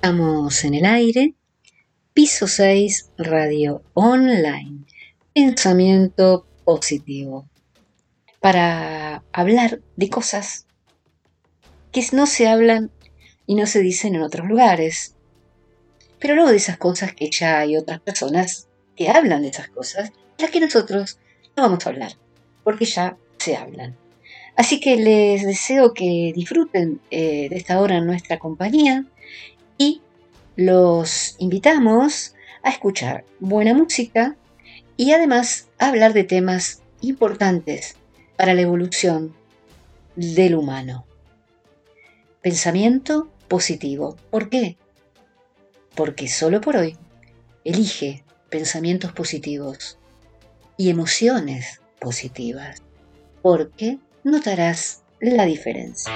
Estamos en el aire, Piso 6, Radio Online, Pensamiento Positivo, para hablar de cosas que no se hablan y no se dicen en otros lugares. Pero luego de esas cosas que ya hay otras personas que hablan de esas cosas, las que nosotros no vamos a hablar, porque ya se hablan. Así que les deseo que disfruten de esta hora en nuestra compañía y los invitamos a escuchar buena música y además a hablar de temas importantes para la evolución del humano. Pensamiento positivo. ¿Por qué? Porque solo por hoy elige pensamientos positivos y emociones positivas, porque notarás la diferencia.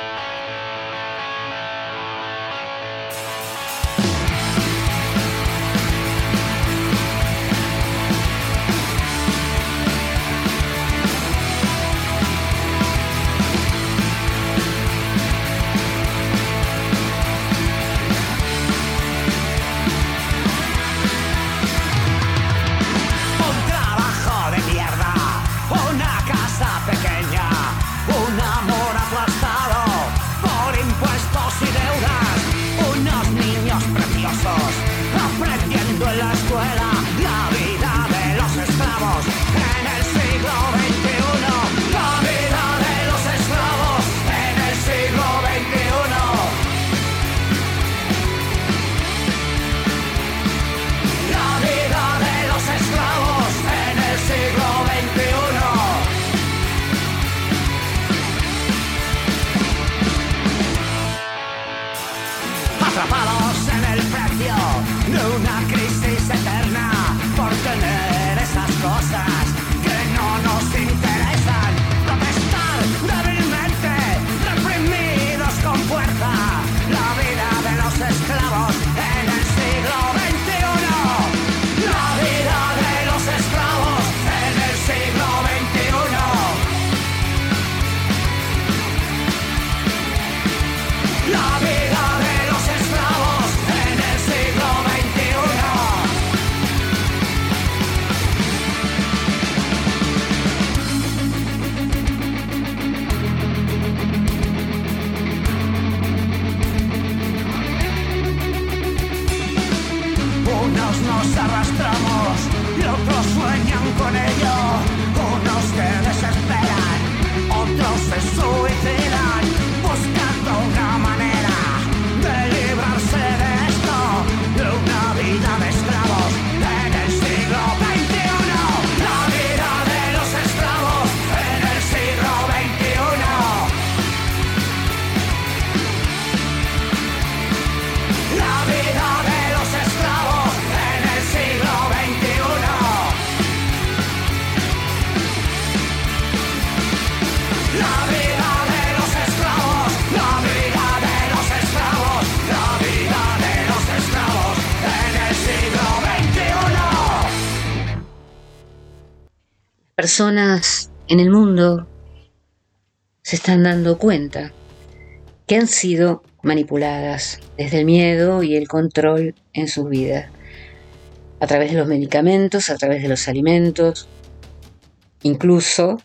Personas en el mundo se están dando cuenta que han sido manipuladas desde el miedo y el control en sus vidas, a través de los medicamentos, a través de los alimentos, incluso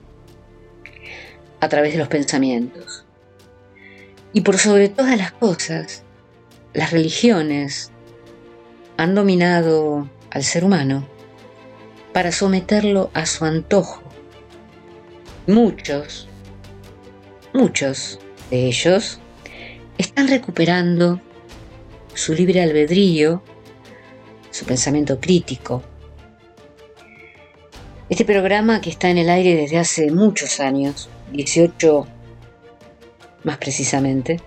a través de los pensamientos. Y por sobre todas las cosas, las religiones han dominado al ser humano para someterlo a su antojo. Muchos de ellos están recuperando su libre albedrío, su pensamiento crítico. Este programa, que está en el aire desde hace muchos años, 18 más precisamente,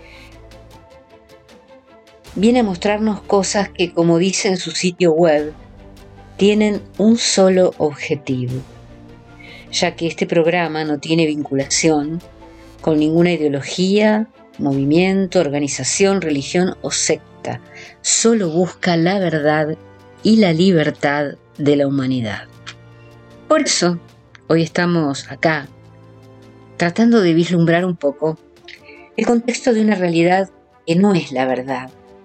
viene a mostrarnos cosas que, como dice en su sitio web, tienen un solo objetivo, ya que este programa no tiene vinculación con ninguna ideología, movimiento, organización, religión o secta. Solo busca la verdad y la libertad de la humanidad. Por eso, hoy estamos acá, tratando de vislumbrar un poco el contexto de una realidad que no es la verdad,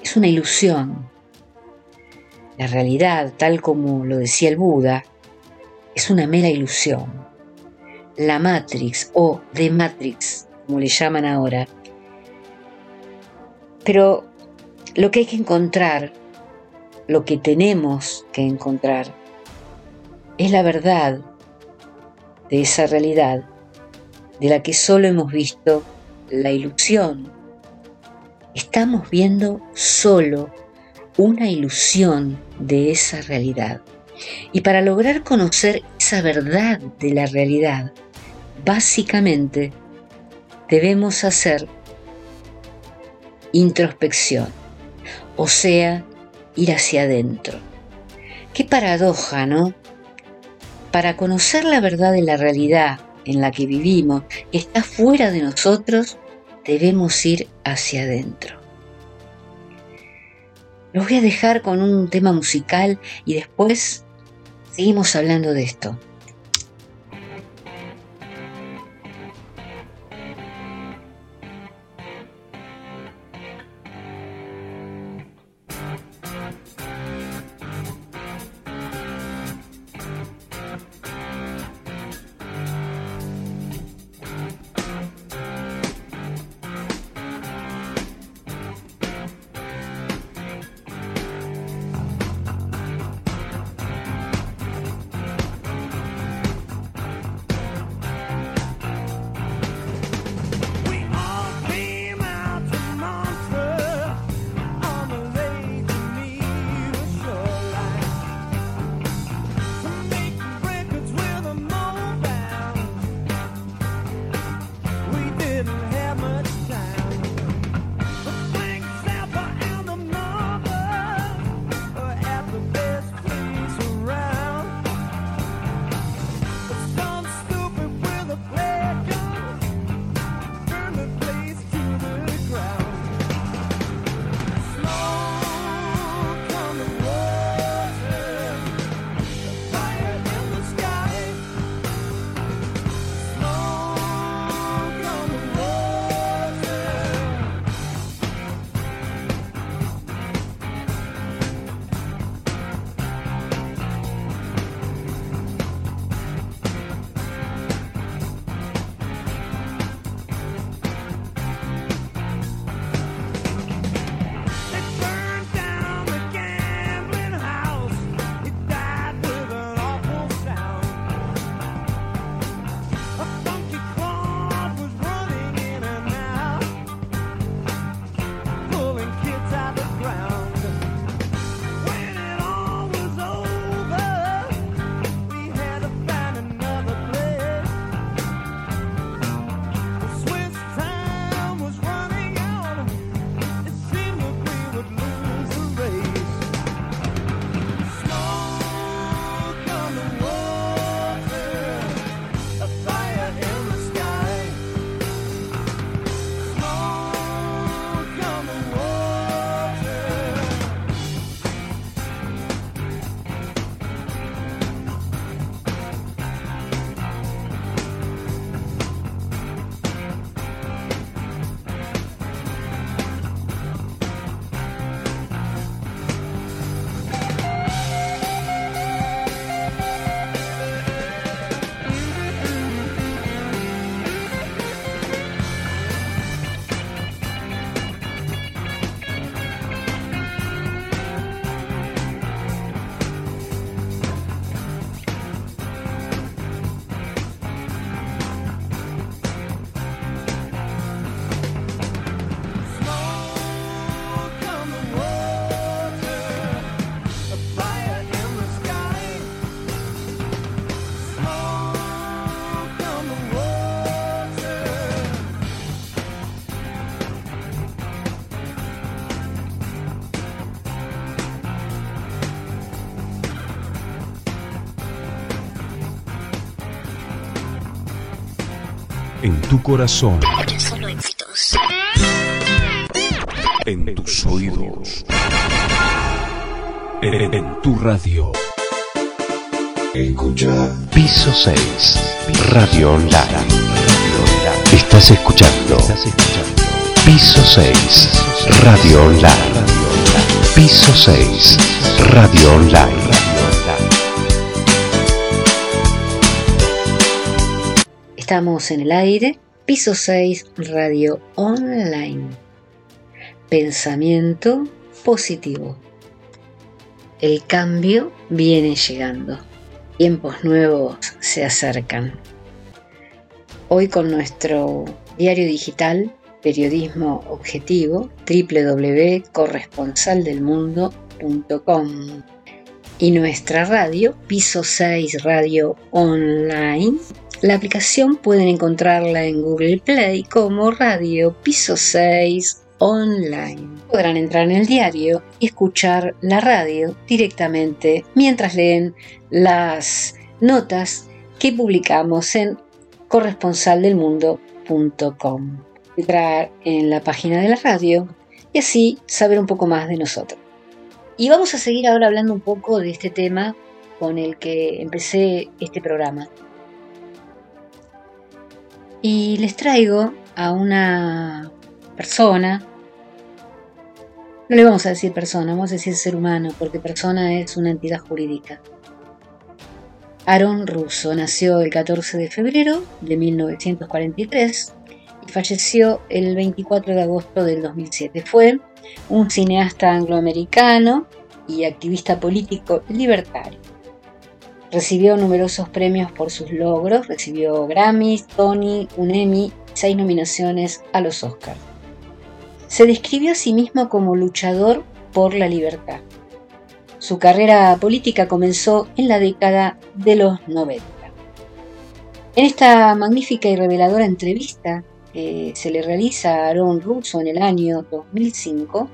es una ilusión. La realidad, tal como lo decía el Buda, es una mera ilusión. La Matrix o The Matrix, como le llaman ahora. Pero lo que hay que encontrar, lo que tenemos que encontrar, es la verdad de esa realidad de la que solo hemos visto la ilusión. Estamos viendo solo una ilusión de esa realidad. Y para lograr conocer esa verdad de la realidad, básicamente debemos hacer introspección, o sea, ir hacia adentro. Qué paradoja, ¿no? Para conocer la verdad de la realidad en la que vivimos, que está fuera de nosotros, debemos ir hacia adentro. Los voy a dejar con un tema musical y después seguimos hablando de esto. En tu corazón. Solo éxitos. En tus oídos. En tu radio. Escucha Piso 6. Radio Online. Estás escuchando Piso 6. Radio Online. Piso 6, Radio Online. Estamos en el aire, Piso 6, Radio Online. Pensamiento positivo. El cambio viene llegando. Tiempos nuevos se acercan. Hoy con nuestro diario digital, periodismo objetivo, www.corresponsaldelmundo.com, y nuestra radio, Piso 6 Radio Online. La aplicación pueden encontrarla en Google Play como Radio Piso 6 Online. Podrán entrar en el diario y escuchar la radio directamente mientras leen las notas que publicamos en corresponsaldelmundo.com. Entrar en la página de la radio y así saber un poco más de nosotros. Y vamos a seguir ahora hablando un poco de este tema con el que empecé este programa. Y les traigo a una persona, no le vamos a decir persona, vamos a decir ser humano, porque persona es una entidad jurídica. Aaron Russo nació el 14 de febrero de 1943 y falleció el 24 de agosto del 2007. Fue un cineasta angloamericano y activista político libertario. Recibió numerosos premios por sus logros, recibió Grammys, Tony, un Emmy, 6 nominaciones a los Oscars. Se describió a sí mismo como luchador por la libertad. Su carrera política comenzó en la década de los 90. En esta magnífica y reveladora entrevista que se le realiza a Aaron Russo en el año 2005,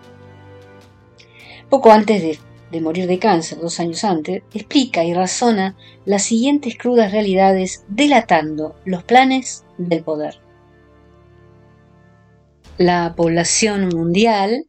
poco antes de morir de cáncer, 2 años antes, explica y razona las siguientes crudas realidades delatando los planes del poder. La población mundial,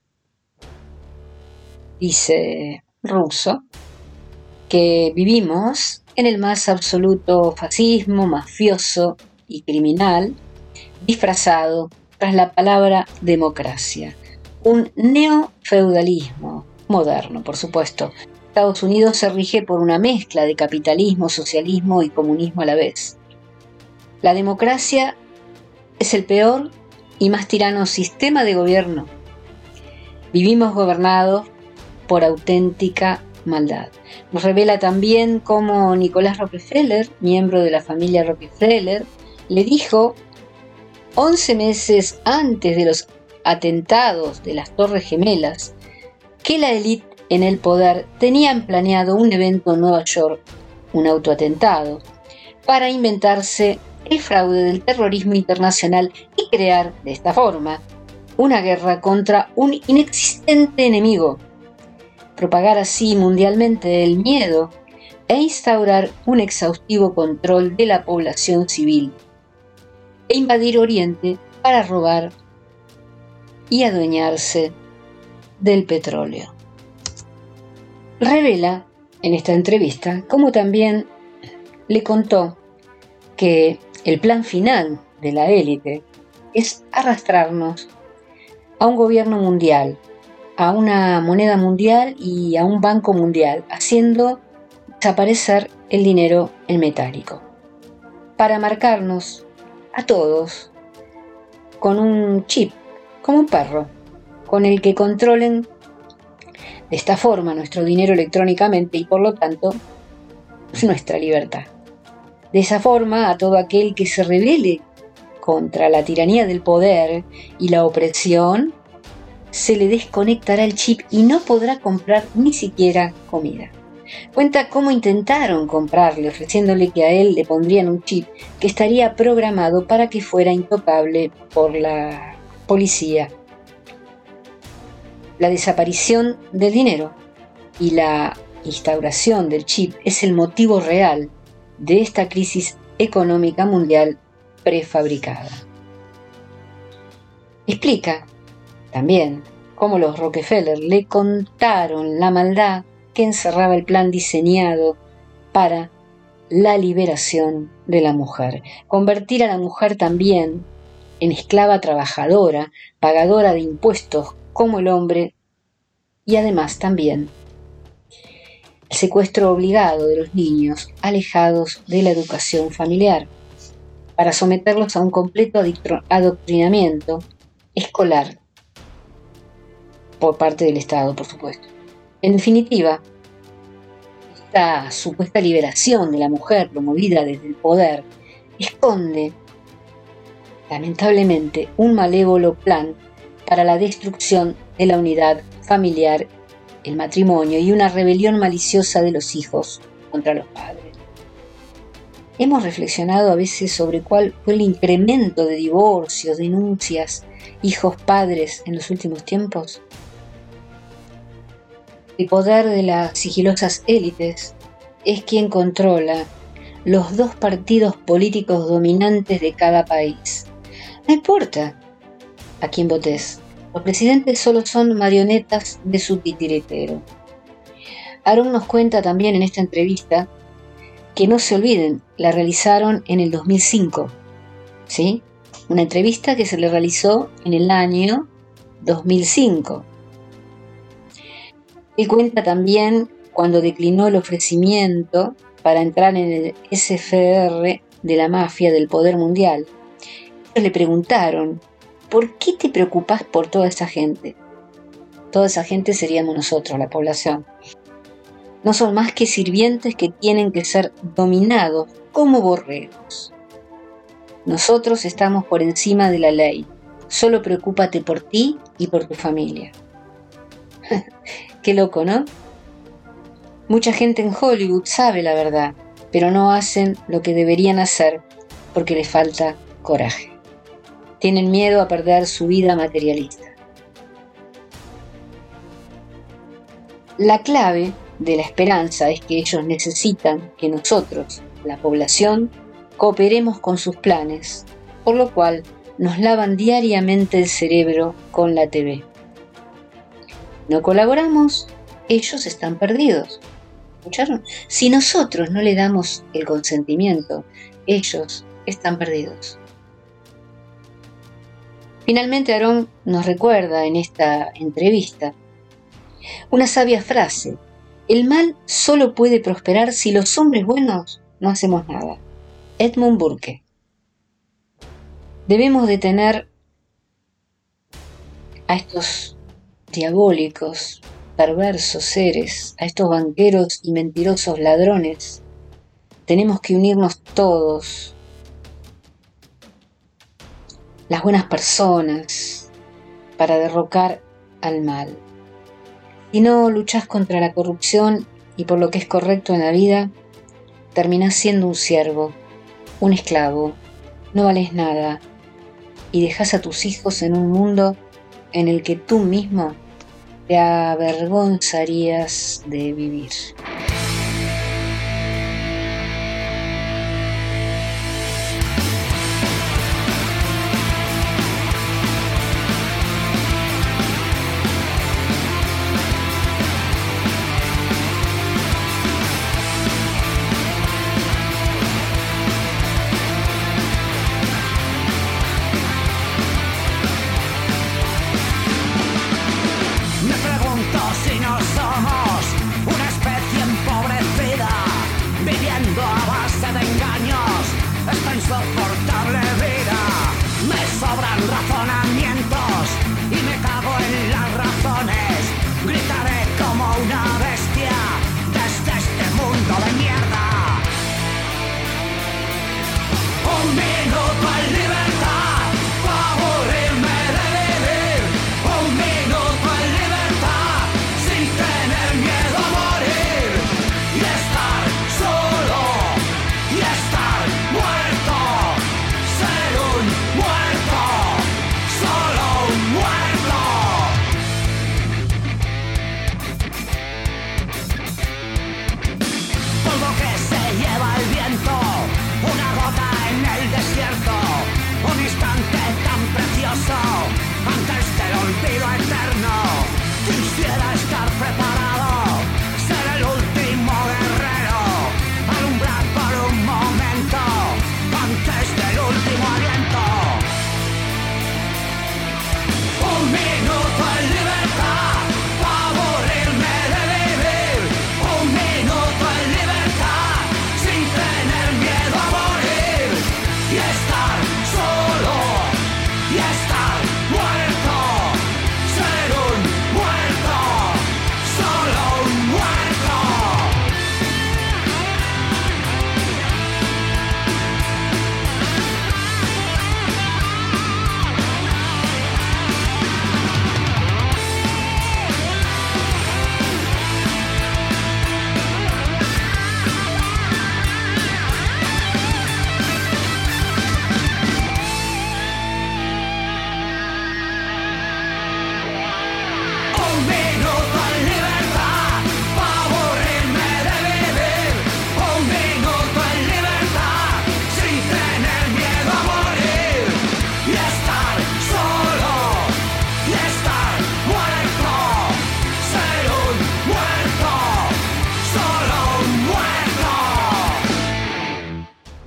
dice Russo, que vivimos en el más absoluto fascismo mafioso y criminal, disfrazado tras la palabra democracia, un neofeudalismo moderno, por supuesto. Estados Unidos se rige por una mezcla de capitalismo, socialismo y comunismo a la vez. La democracia es el peor y más tirano sistema de gobierno. Vivimos gobernados por auténtica maldad. Nos revela también cómo Nicolás Rockefeller, miembro de la familia Rockefeller, le dijo 11 meses antes de los atentados de las Torres Gemelas que la élite en el poder tenían planeado un evento en Nueva York, un autoatentado, para inventarse el fraude del terrorismo internacional y crear, de esta forma, una guerra contra un inexistente enemigo, propagar así mundialmente el miedo e instaurar un exhaustivo control de la población civil, e invadir Oriente para robar y adueñarse del petróleo. Revela en esta entrevista cómo también le contó que el plan final de la élite es arrastrarnos a un gobierno mundial, a una moneda mundial y a un banco mundial, haciendo desaparecer el dinero en metálico, para marcarnos a todos con un chip, como un perro, con el que controlen de esta forma nuestro dinero electrónicamente y por lo tanto nuestra libertad. De esa forma, a todo aquel que se rebele contra la tiranía del poder y la opresión, se le desconectará el chip y no podrá comprar ni siquiera comida. Cuenta cómo intentaron comprarle, ofreciéndole que a él le pondrían un chip que estaría programado para que fuera intocable por la policía. La desaparición del dinero y la instauración del chip es el motivo real de esta crisis económica mundial prefabricada. Explica también cómo los Rockefeller le contaron la maldad que encerraba el plan diseñado para la liberación de la mujer. Convertir a la mujer también en esclava trabajadora, pagadora de impuestos como el hombre, y además también el secuestro obligado de los niños alejados de la educación familiar para someterlos a un completo adoctrinamiento escolar por parte del Estado, por supuesto. En definitiva, esta supuesta liberación de la mujer promovida desde el poder esconde, lamentablemente, un malévolo plan para la destrucción de la unidad familiar, el matrimonio y una rebelión maliciosa de los hijos contra los padres. ¿Hemos reflexionado a veces sobre cuál fue el incremento de divorcios, denuncias, hijos padres en los últimos tiempos? El poder de las sigilosas élites es quien controla los dos partidos políticos dominantes de cada país. No importa a quién votes, los presidentes solo son marionetas de su titiritero. Aaron nos cuenta también en esta entrevista que no se olviden, la realizaron en el 2005, ¿sí? Una entrevista que se le realizó en el año 2005. Él cuenta también cuando declinó el ofrecimiento para entrar en el SFR de la mafia del poder mundial. Ellos le preguntaron, ¿por qué te preocupas por toda esa gente? Toda esa gente seríamos nosotros, la población. No son más que sirvientes que tienen que ser dominados como borregos. Nosotros estamos por encima de la ley. Solo preocúpate por ti y por tu familia. Qué loco, ¿no? Mucha gente en Hollywood sabe la verdad, pero no hacen lo que deberían hacer porque les falta coraje. Tienen miedo a perder su vida materialista. La clave de la esperanza es que ellos necesitan que nosotros, la población, cooperemos con sus planes, por lo cual nos lavan diariamente el cerebro con la TV. No colaboramos, ellos están perdidos. ¿Escucharon? Si nosotros no le damos el consentimiento, ellos están perdidos. Finalmente, Aaron nos recuerda en esta entrevista una sabia frase: el mal solo puede prosperar si los hombres buenos no hacemos nada. Edmund Burke. Debemos detener a estos diabólicos, perversos seres, a estos banqueros y mentirosos ladrones. Tenemos que unirnos todos, las buenas personas, para derrocar al mal. Si no luchás contra la corrupción y por lo que es correcto en la vida, terminás siendo un siervo, un esclavo, no vales nada y dejás a tus hijos en un mundo en el que tú mismo te avergonzarías de vivir. Me pregunto si no somos una especie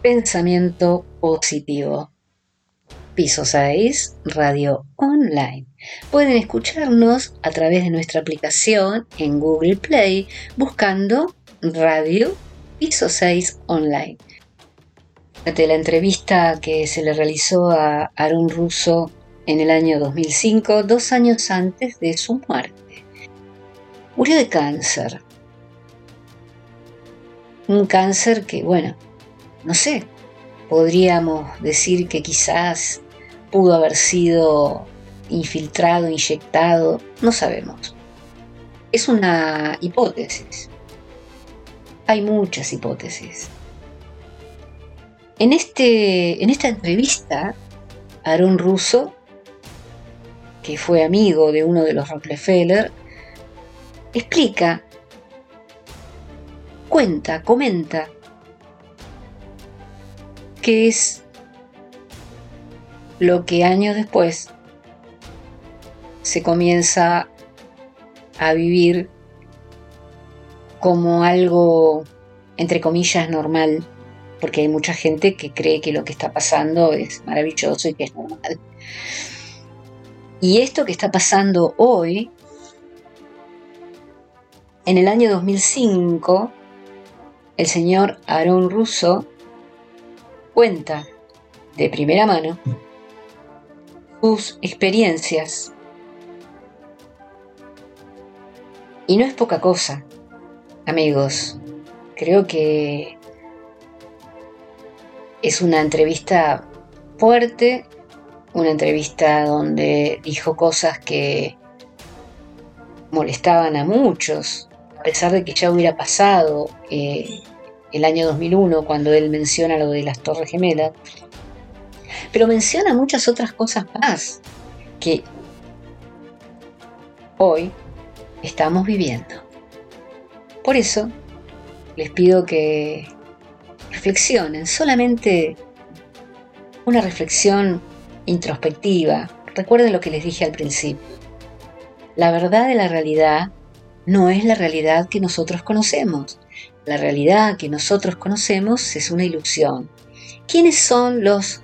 Pensamiento positivo. Piso 6, Radio Online. Pueden escucharnos a través de nuestra aplicación en Google Play buscando Radio Piso 6 Online. De la entrevista que se le realizó a Aaron Russo en el año 2005, 2 años antes de su muerte. Murió de cáncer. Un cáncer que, bueno, no sé, podríamos decir que quizás pudo haber sido infiltrado, inyectado, no sabemos. Es una hipótesis. Hay muchas hipótesis. En esta entrevista, Aaron Russo, que fue amigo de uno de los Rockefeller, explica, comenta qué es lo que años después se comienza a vivir como algo, entre comillas, normal, porque hay mucha gente que cree que lo que está pasando es maravilloso y que es normal. Y esto que está pasando hoy, en el año 2005, el señor Aaron Russo cuenta de primera mano sus experiencias. Y no es poca cosa, amigos. Creo que es una entrevista fuerte, una entrevista donde dijo cosas que molestaban a muchos, a pesar de que ya hubiera pasado el año 2001, cuando él menciona lo de las Torres Gemelas, pero menciona muchas otras cosas más que hoy estamos viviendo. Por eso les pido que reflexionen, solamente una reflexión introspectiva. Recuerden lo que les dije al principio. La verdad de la realidad no es la realidad que nosotros conocemos. La realidad que nosotros conocemos es una ilusión. ¿Quiénes son los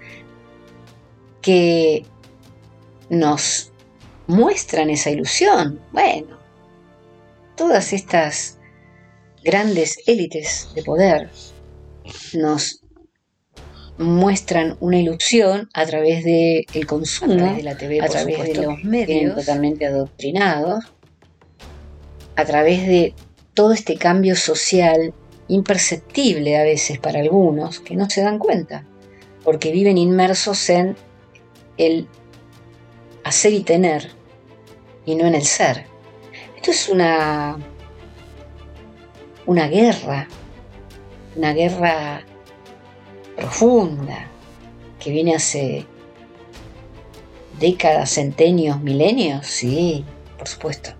que nos muestran esa ilusión? Bueno, todas estas grandes élites de poder nos muestran una ilusión a través del consumo, a través de la TV, a través de los medios totalmente adoctrinados, a través de todo este cambio social imperceptible a veces para algunos que no se dan cuenta, porque viven inmersos en el hacer y tener y no en el ser. Esto es una guerra profunda que viene hace décadas, centenios, milenios, sí, por supuesto.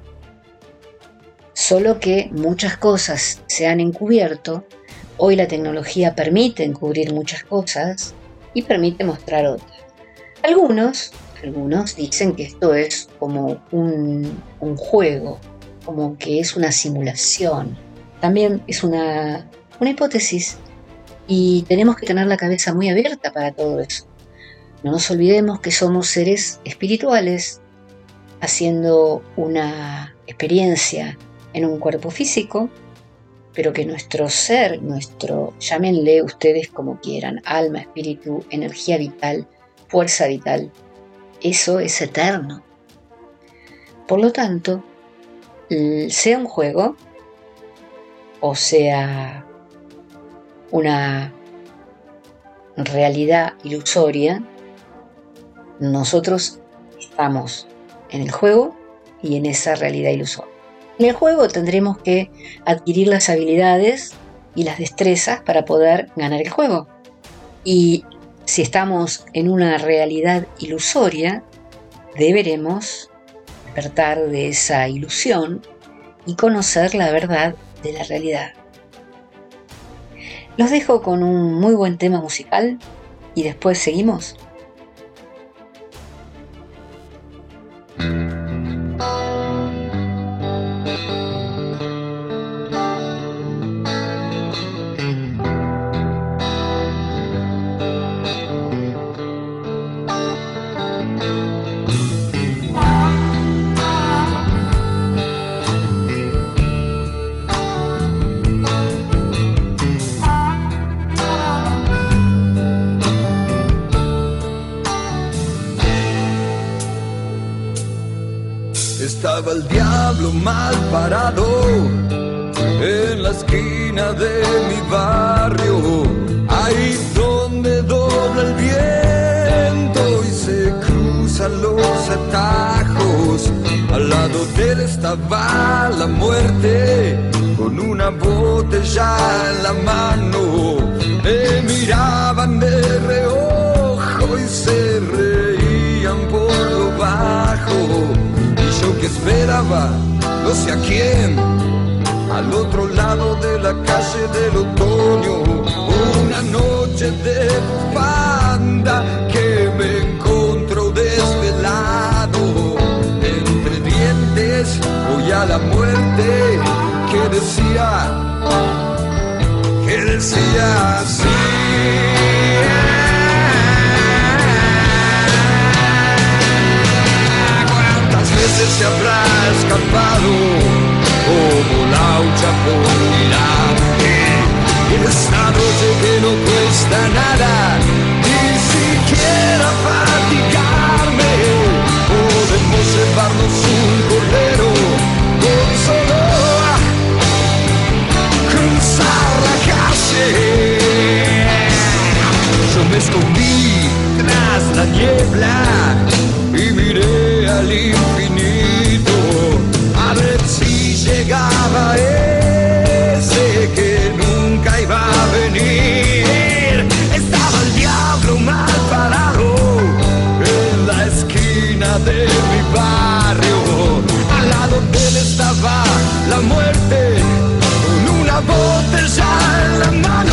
Solo que muchas cosas se han encubierto. Hoy la tecnología permite encubrir muchas cosas y permite mostrar otras. Algunos dicen que esto es como un juego, como que es una simulación. También es una hipótesis y tenemos que tener la cabeza muy abierta para todo eso. No nos olvidemos que somos seres espirituales haciendo una experiencia en un cuerpo físico, pero que nuestro ser, llámenle ustedes como quieran, alma, espíritu, energía vital, fuerza vital, eso es eterno. Por lo tanto, sea un juego o sea una realidad ilusoria, nosotros estamos en el juego y en esa realidad ilusoria. En el juego tendremos que adquirir las habilidades y las destrezas para poder ganar el juego. Y si estamos en una realidad ilusoria, deberemos despertar de esa ilusión y conocer la verdad de la realidad. Los dejo con un muy buen tema musical y después seguimos. Estaba el diablo mal parado en la esquina de mi barrio, ahí donde dobla el viento y se cruzan los atajos. Al lado de él estaba la muerte con una botella en la mano. Me miraban de reojo y se reían por lo bajo. Yo que esperaba, no sé a quién, al otro lado de la calle del otoño, una noche de bufanda que me encontró desvelado. Entre dientes voy a la muerte que decía así. Se habrá escapado como laucha por mirar. En esta noche que no cuesta nada, ni siquiera fatigarme, podemos llevarnos un cordero con solo cruzar la calle. Yo me escondí tras la niebla y miré al infinito a ver si llegaba ese que nunca iba a venir. Estaba el diablo mal parado en la esquina de mi barrio. Al lado de él estaba la muerte con una botella en la mano.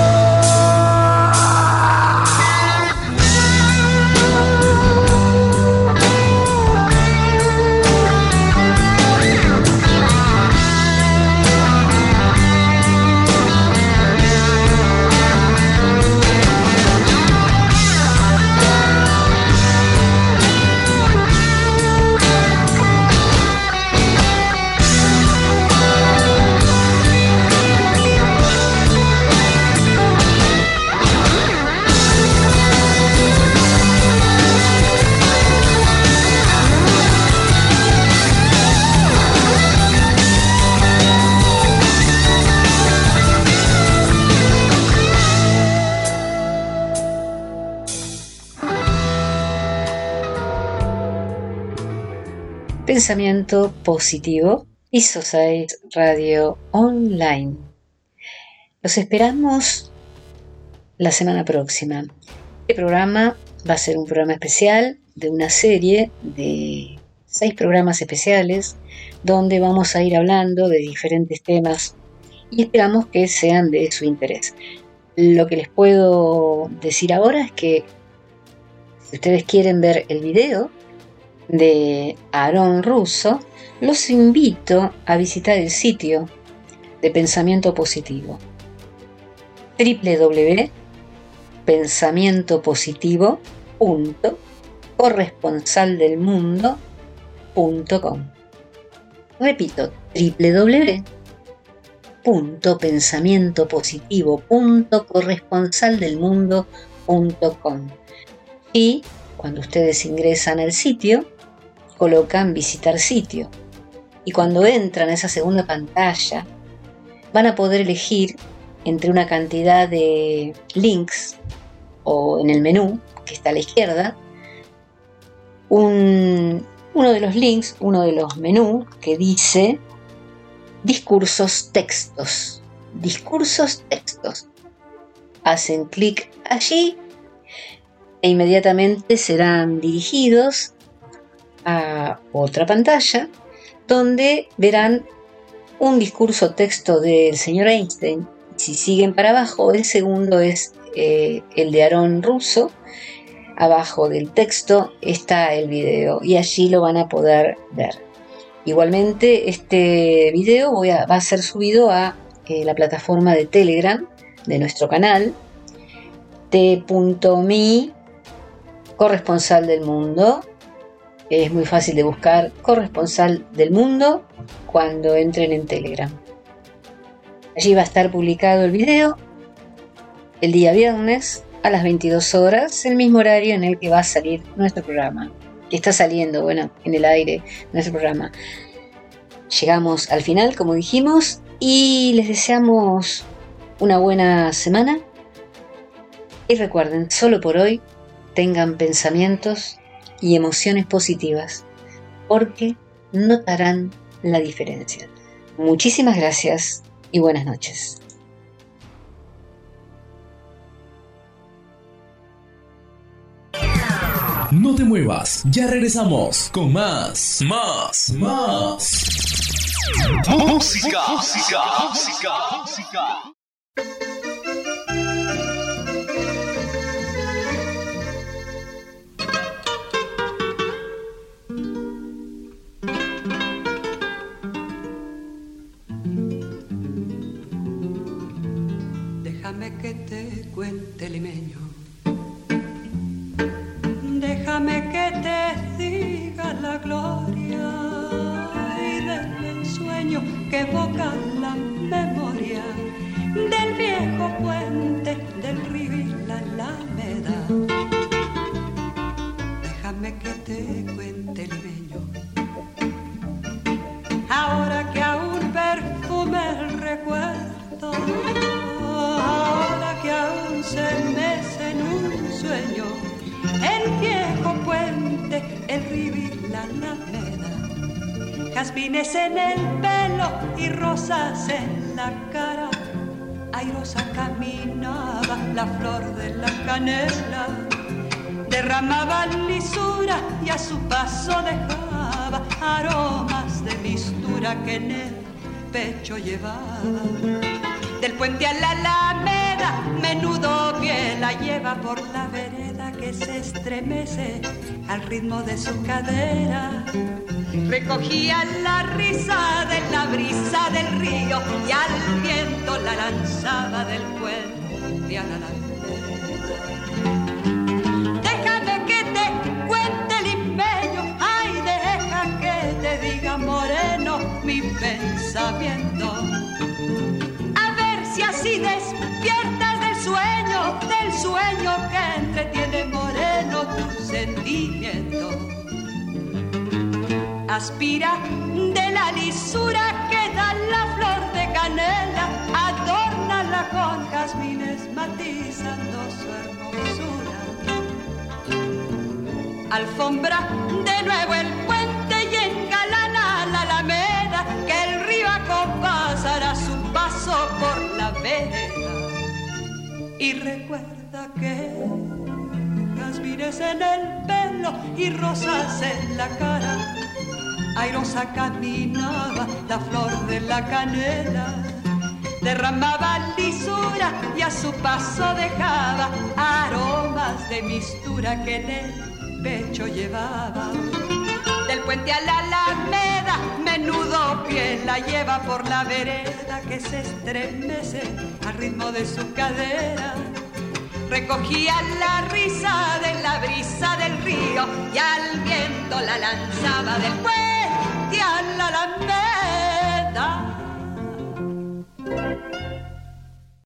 Pensamiento positivo, Piso 6 Radio Online. Los esperamos la semana próxima. Este programa va a ser un programa especial de una serie de 6 programas especiales donde vamos a ir hablando de diferentes temas y esperamos que sean de su interés. Lo que les puedo decir ahora es que si ustedes quieren ver el video de Aarón Russo, los invito a visitar el sitio de Pensamiento Positivo, www.corresponsaldelmundo.com. Repito, www.pensamientopositivo.corresponsaldelmundo.com. Y cuando ustedes ingresan al sitio, colocan visitar sitio y cuando entran a esa segunda pantalla van a poder elegir entre una cantidad de links o en el menú que está a la izquierda uno de los links, uno de los menús que dice discursos textos. Hacen clic allí e inmediatamente serán dirigidos a otra pantalla donde verán un discurso texto del señor Einstein. Si siguen para abajo, el segundo es el de Aarón Russo. Abajo del texto está el video y allí lo van a poder ver. Igualmente este video va a ser subido a la plataforma de Telegram de nuestro canal t.me corresponsal del mundo. Es muy fácil de buscar Corresponsal del Mundo cuando entren en Telegram. Allí va a estar publicado el video el día viernes a las 22 horas, el mismo horario en el que va a salir nuestro programa. Que está saliendo, bueno, en el aire nuestro programa. Llegamos al final, como dijimos, y les deseamos una buena semana. Y recuerden, solo por hoy, tengan pensamientos y emociones positivas, porque notarán la diferencia. Muchísimas gracias y buenas noches. No te muevas, ya regresamos con más. Música. Déjame que te cuente, limeño. Déjame que te diga la gloria y del sueño que evoca la memoria del viejo puente del río y la alameda. Déjame que te cuente, limeño. Ahora que aún perfume el recuerdo, ahora que aún se mece en un sueño el viejo puente, el río y la alameda, jazmines en el pelo y rosas en la cara. Airosa caminaba la flor de la canela, derramaba lisura y a su paso dejaba aromas de mistura que en el pecho llevaba. Del puente a la alameda, menudo pie la lleva por la vereda que se estremece al ritmo de su cadera. Recogía la risa de la brisa del río y al viento la lanzaba del puente a la alameda. Déjame que te cuente, limeño, ay, deja que te diga, moreno, mi pensamiento. Si así despiertas del sueño que entretiene, moreno, tu sentimiento. Aspira de la lisura que da la flor de canela, adórnala con jazmines matizando su hermosura. Alfombra de nuevo el puente y engalana la alameda, que el río acompasará su paso por la vereda. Y recuerda que jazmines en el pelo y rosas en la cara, airosa caminaba la flor de la canela, derramaba lisura y a su paso dejaba aromas de mistura que en el pecho llevaba. Del puente a la alameda, menudo pie la lleva por la vereda que se estremece al ritmo de su cadera. Recogía la risa de la brisa del río y al viento la lanzaba del puente a la alameda.